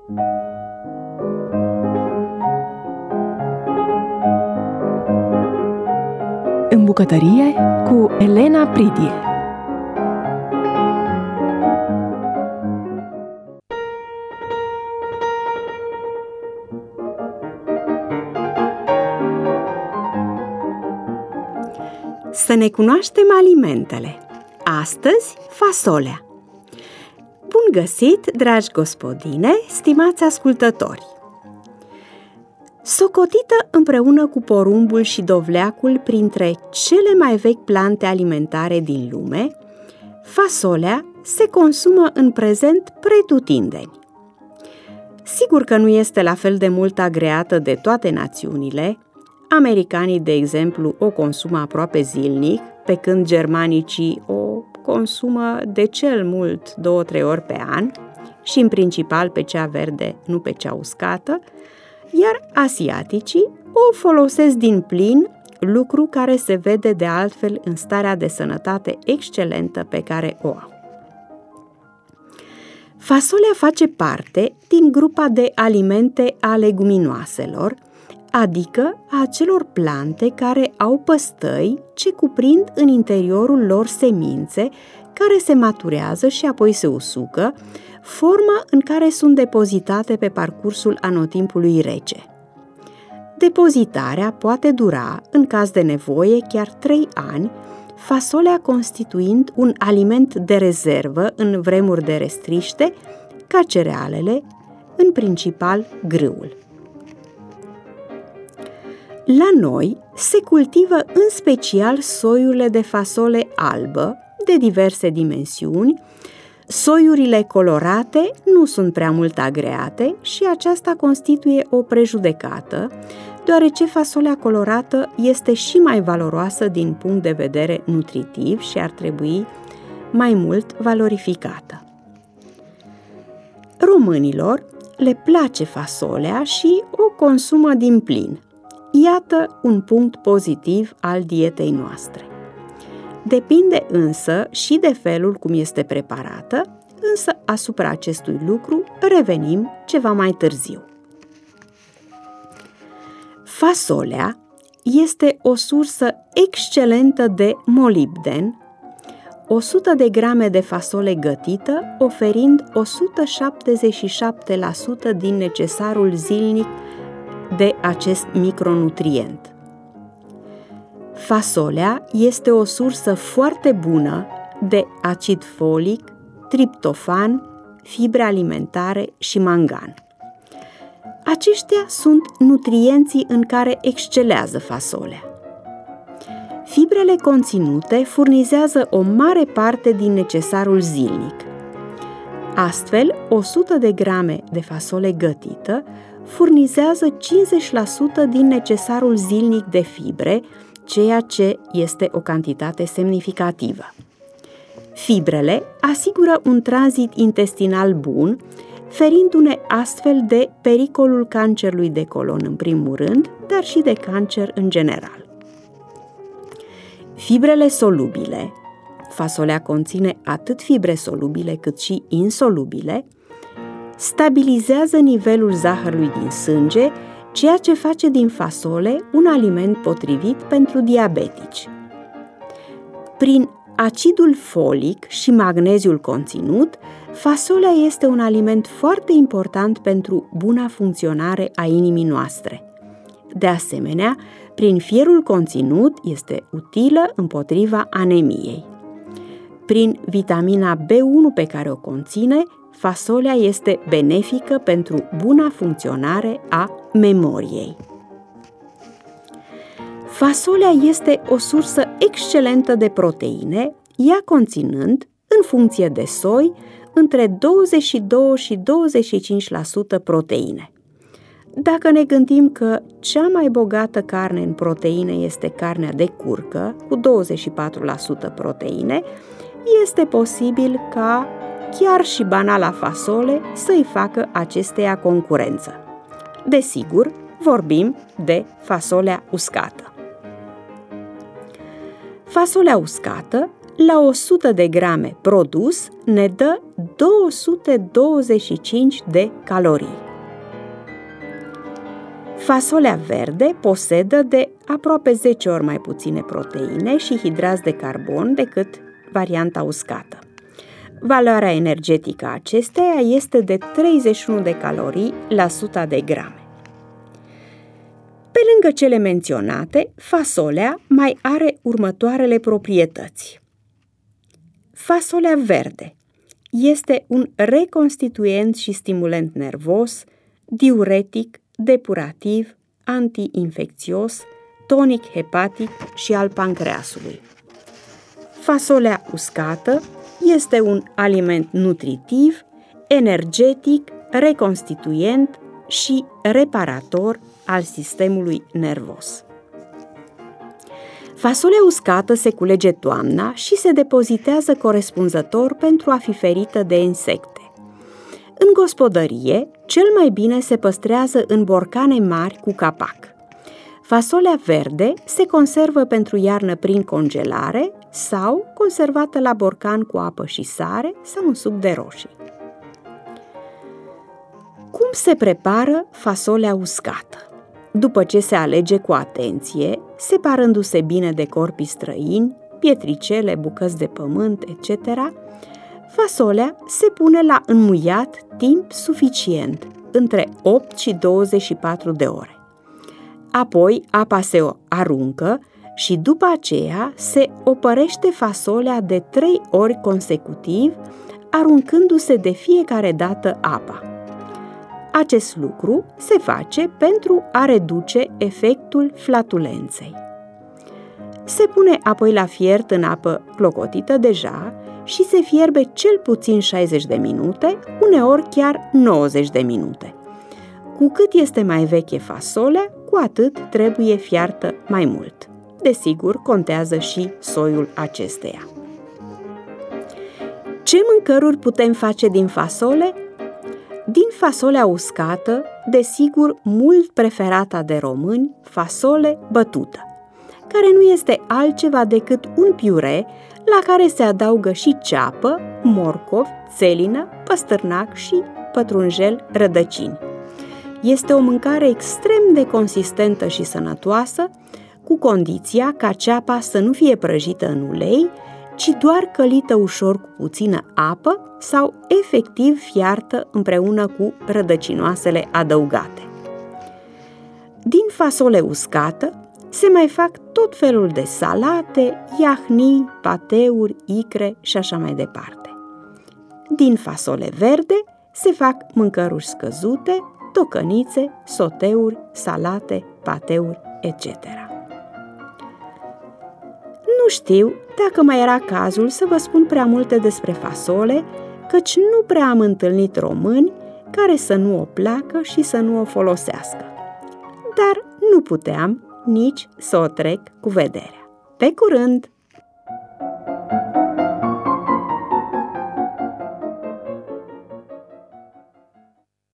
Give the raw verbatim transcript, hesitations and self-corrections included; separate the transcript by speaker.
Speaker 1: În bucătărie cu Elena Pridie.
Speaker 2: Să ne cunoaștem alimentele. Astăzi, fasolea. Bun găsit, dragi gospodine, stimați ascultători! Socotită împreună cu porumbul și dovleacul printre cele mai vechi plante alimentare din lume, fasolea se consumă în prezent pretutindeni. Sigur că nu este la fel de mult agreată de toate națiunile. Americanii, de exemplu, o consumă aproape zilnic, pe când germanicii o consumă de cel mult două-trei ori pe an și în principal pe cea verde, nu pe cea uscată, iar asiaticii o folosesc din plin, lucru care se vede de altfel în starea de sănătate excelentă pe care o au. Fasolea face parte din grupa de alimente a leguminoaselor, adică a acelor plante care au păstăi ce cuprind în interiorul lor semințe care se maturează și apoi se usucă, formă în care sunt depozitate pe parcursul anotimpului rece. Depozitarea poate dura, în caz de nevoie, chiar trei ani, fasolea constituind un aliment de rezervă în vremuri de restriște, ca cerealele, în principal grâul. La noi se cultivă în special soiurile de fasole albă, de diverse dimensiuni. Soiurile colorate nu sunt prea mult agreate și aceasta constituie o prejudecată, deoarece fasolea colorată este și mai valoroasă din punct de vedere nutritiv și ar trebui mai mult valorificată. Românilor le place fasolea și o consumă din plin. Iată un punct pozitiv al dietei noastre. Depinde însă și de felul cum este preparată, însă asupra acestui lucru revenim ceva mai târziu. Fasolea este o sursă excelentă de molibden, o sută de grame de fasole gătită oferind o sută șaptezeci și șapte la sută din necesarul zilnic de acest micronutrient. Fasolea este o sursă foarte bună de acid folic, triptofan, fibre alimentare și mangan. Aceștia sunt nutrienții în care excelează fasolea. Fibrele conținute furnizează o mare parte din necesarul zilnic. Astfel, o sută de grame de fasole gătită furnizează cincizeci la sută din necesarul zilnic de fibre, ceea ce este o cantitate semnificativă. Fibrele asigură un tranzit intestinal bun, ferindu-ne astfel de pericolul cancerului de colon în primul rând, dar și de cancer în general. Fibrele solubile, fasolea conține atât fibre solubile cât și insolubile, stabilizează nivelul zahărului din sânge, ceea ce face din fasole un aliment potrivit pentru diabetici. Prin acidul folic și magneziul conținut, fasolea este un aliment foarte important pentru buna funcționare a inimii noastre. De asemenea, prin fierul conținut este utilă împotriva anemiei. Prin vitamina B unu pe care o conține, fasolea este benefică pentru buna funcționare a memoriei. Fasolea este o sursă excelentă de proteine, ea conținând, în funcție de soi, între douăzeci și doi și douăzeci și cinci la sută proteine. Dacă ne gândim că cea mai bogată carne în proteine este carnea de curcă, cu douăzeci și patru la sută proteine, este posibil ca chiar și banala fasole să-i facă acesteia concurență. Desigur, vorbim de fasolea uscată. Fasolea uscată, la o sută de grame produs, ne dă două sute douăzeci și cinci de calorii. Fasolea verde posedă de aproape zece ori mai puține proteine și hidrați de carbon decât varianta uscată. Valoarea energetică a acesteia este de treizeci și unu de calorii la o sută de grame. Pe lângă cele menționate, fasolea mai are următoarele proprietăți. Fasolea verde este un reconstituent și stimulant nervos, diuretic, depurativ, antiinfecțios, tonic hepatic și al pancreasului. Fasolea uscată este un aliment nutritiv, energetic, reconstituent și reparator al sistemului nervos. Fasolea uscată se culege toamna și se depozitează corespunzător pentru a fi ferită de insecte. În gospodărie, cel mai bine se păstrează în borcane mari cu capac. Fasolea verde se conservă pentru iarnă prin congelare sau conservată la borcan cu apă și sare sau un suc de roșii. Cum se prepară fasolea uscată? După ce se alege cu atenție, separându-se bine de corpii străini, pietricele, bucăți de pământ, et cetera, fasolea se pune la înmuiat timp suficient, între opt și douăzeci și patru de ore. Apoi apa se aruncă și după aceea se opărește fasolea de trei ori consecutiv, aruncându-se de fiecare dată apa. Acest lucru se face pentru a reduce efectul flatulenței. Se pune apoi la fiert în apă clocotită deja și se fierbe cel puțin șaizeci de minute, uneori chiar nouăzeci de minute. Cu cât este mai veche fasolea, cu atât trebuie fiartă mai mult. Desigur, contează și soiul acesteia. Ce mâncăruri putem face din fasole? Din fasolea uscată, desigur, mult preferata de români, fasole bătută, care nu este altceva decât un piure la care se adaugă și ceapă, morcov, țelină, păstârnac și pătrunjel, rădăcini. Este o mâncare extrem de consistentă și sănătoasă, cu condiția ca ceapa să nu fie prăjită în ulei, ci doar călită ușor cu puțină apă sau efectiv fiartă împreună cu rădăcinoasele adăugate. Din fasole uscată se mai fac tot felul de salate, iahnii, pateuri, icre și așa mai departe. Din fasole verde se fac mâncăruri scăzute, tocănițe, soteuri, salate, pateuri, et cetera. Nu știu dacă mai era cazul să vă spun prea multe despre fasole, căci nu prea am întâlnit români care să nu o placă și să nu o folosească. Dar nu puteam nici să o trec cu vederea. Pe curând!